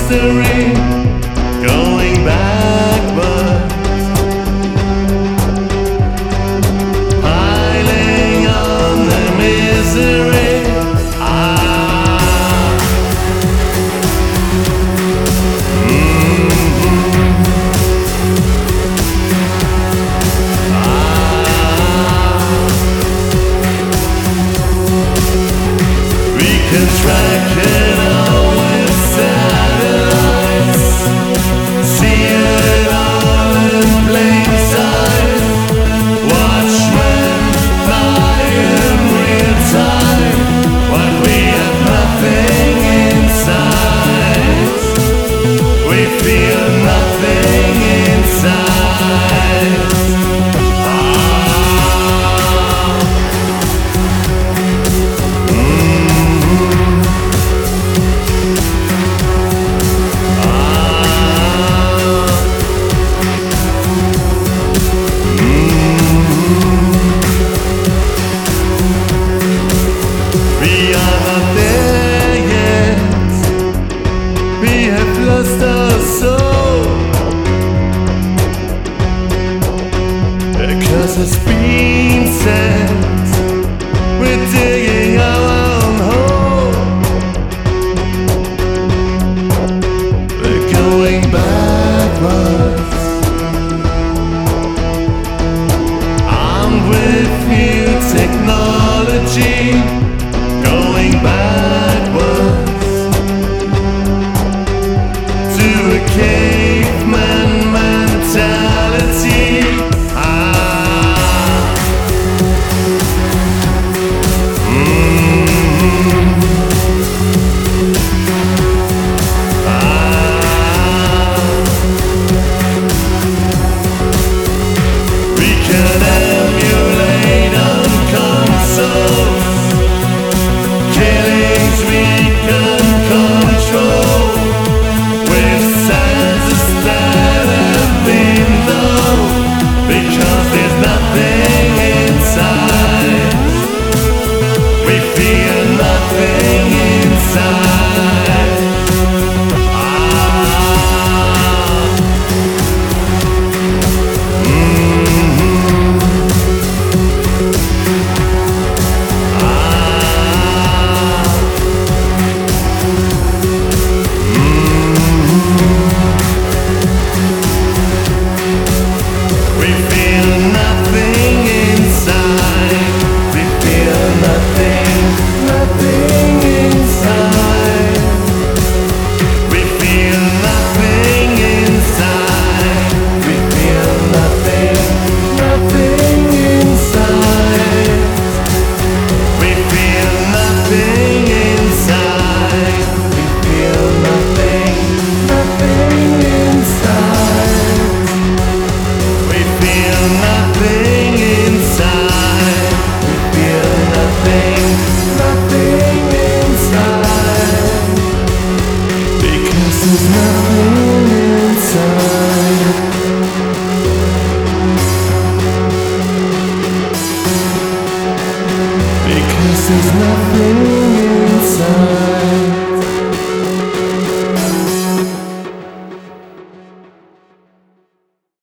mystery, going backwards, piling on the misery. We can track it all with satellites, see it all in plain sight. Watchmen fly in real time, while we have nothing inside. We feel nothing inside. We are not there yet. We have lost our soul, because it's been said we're digging our own hole. We're going backwards. Armed with new technology, going backwards to a caveman mentality. We can emulate on consoles, killings we can control, with senses that have been known, because there's nothing inside. We feel nothing inside. We feel nothing inside. We feel nothing, nothing inside. We feel nothing inside. We feel nothing, nothing inside. We feel nothing inside. We feel nothing, nothing inside. We feel nothing inside. We feel nothing, nothing inside. Because there's nothing inside. Because there's nothing inside.